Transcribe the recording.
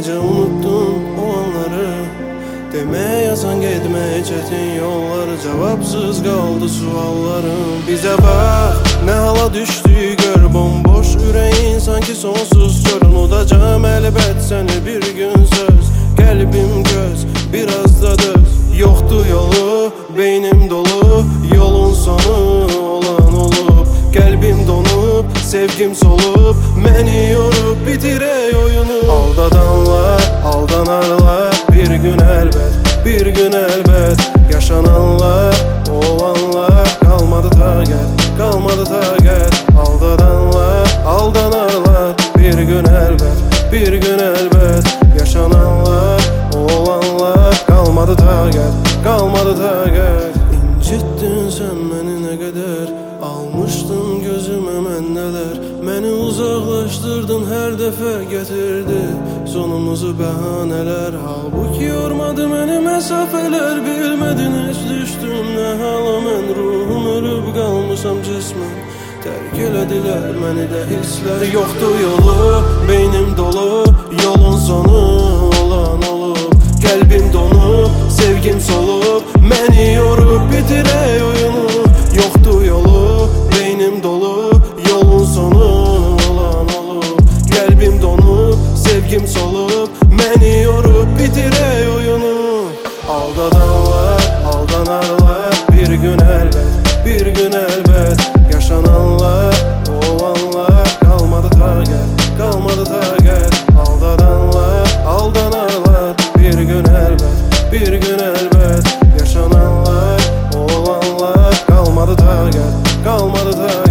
necə unuttun o anları. Demeye yazan getmeye çetin yollar, cevapsız kaldı suallarım. Bize bak ne hala düştü gör, bomboş yüreğin sanki sonsuz çöl. Unutacağım elbet seni bir gün söz, kalbim göz biraz da döz. Yoktu yolu beynim dolu, yolun sonu olan olup. Kalbim donup sevgim solup, beni yorup bitire oyunu. Aldadanlar aldanarlar, bir gün elbet, bir gün elbet. Yaşananlar, olanlar kalmadı takat, kalmadı takat. Aldadanlar aldanarlar, bir gün elbet, bir gün elbet. Yaşananlar, olanlar kalmadı takat, kalmadı takat. İncittin sen beni ne kadar, almıştın gözüme mən neler. Məni uzaklaştırdın her defa getirdi sonumuzu bəhanələr. Halbuki yormadı məni mesafeler, bilmedin hiç düştüm ne hala. Mən ruhum ölüb qalmışam cismen, terk elədilər məni də hisslər. Yoktu yolu beynim dolu, yolun sonu olan olup. Kalbim donup sevgim solup, beni yorup bitire oyunu. Yoktu yolu beynim dolu, yolun sonu olan olup. Kalbim donup sevgim solup, beni yorup bitire oyunu. Aldadanlar aldanarlar, bir gün elbet, bir gün elbet. Yaşananlar, olanlar kalmadı takat, kalmadı takat. Aldadanlar aldanarlar, bir gün elbet, bir gün elbet. Yaşananlar, olanlar kalmadı takat, kalmadı takat.